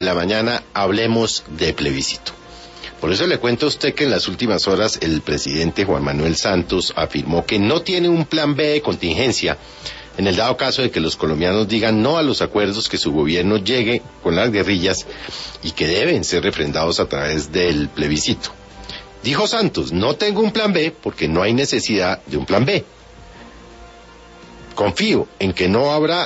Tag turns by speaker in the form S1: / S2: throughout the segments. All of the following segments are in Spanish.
S1: la mañana hablemos de plebiscito. Por eso le cuento a usted que en las últimas horas el presidente Juan Manuel Santos afirmó que no tiene un plan B de contingencia en el dado caso de que los colombianos digan no a los acuerdos que su gobierno llegue con las guerrillas y que deben ser refrendados a través del plebiscito. Dijo Santos, no tengo un plan B porque no hay necesidad de un plan B. Confío en que no habrá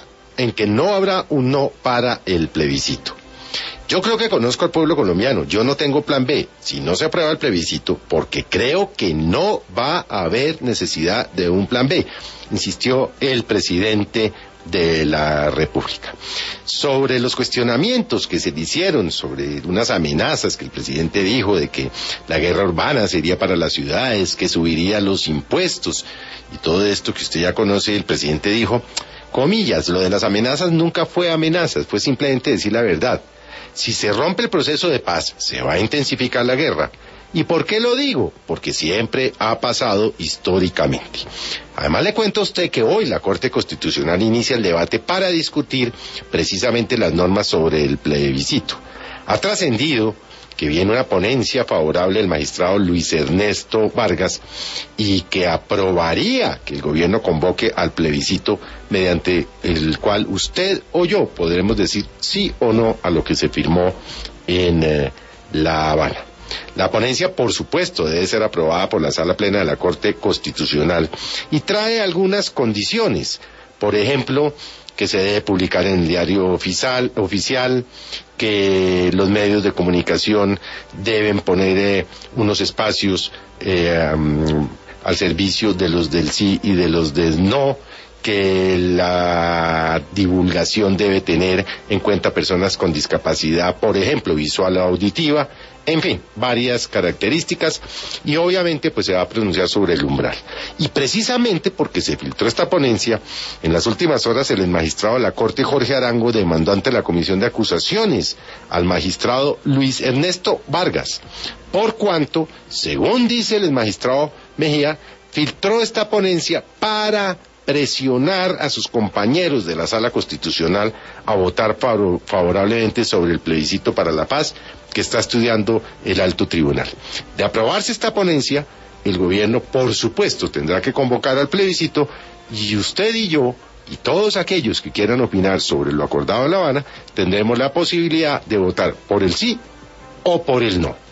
S1: un no para el plebiscito. Yo creo que conozco al pueblo colombiano, yo no tengo plan B, si no se aprueba el plebiscito, porque creo que no va a haber necesidad de un plan B, insistió el presidente de la República. Sobre los cuestionamientos que se le hicieron, sobre unas amenazas que el presidente dijo de que la guerra urbana sería para las ciudades, que subiría los impuestos, y todo esto que usted ya conoce, el presidente dijo, comillas, lo de las amenazas nunca fue amenazas, fue simplemente decir la verdad. Si se rompe el proceso de paz, se va a intensificar la guerra. ¿Y por qué lo digo? Porque siempre ha pasado históricamente. Además le cuento a usted que hoy la Corte Constitucional inicia el debate para discutir precisamente las normas sobre el plebiscito. Ha trascendido que viene una ponencia favorable del magistrado Luis Ernesto Vargas y que aprobaría que el gobierno convoque al plebiscito mediante el cual usted o yo podremos decir sí o no a lo que se firmó en La Habana. La ponencia, por supuesto, debe ser aprobada por la Sala Plena de la Corte Constitucional y trae algunas condiciones. Por ejemplo, que se debe publicar en el diario oficial, que los medios de comunicación deben poner unos espacios al servicio de los del sí y de los del no, que la divulgación debe tener en cuenta personas con discapacidad, por ejemplo, visual o auditiva, en fin, varias características, y obviamente pues se va a pronunciar sobre el umbral. Y precisamente porque se filtró esta ponencia, en las últimas horas el magistrado de la Corte Jorge Arango demandó ante la Comisión de Acusaciones al magistrado Luis Ernesto Vargas, por cuanto, según dice el magistrado Mejía, filtró esta ponencia para presionar a sus compañeros de la Sala Constitucional a votar favorablemente sobre el plebiscito para la paz que está estudiando el Alto Tribunal. De aprobarse esta ponencia, el gobierno, por supuesto, tendrá que convocar al plebiscito y usted y yo, y todos aquellos que quieran opinar sobre lo acordado en La Habana, tendremos la posibilidad de votar por el sí o por el no.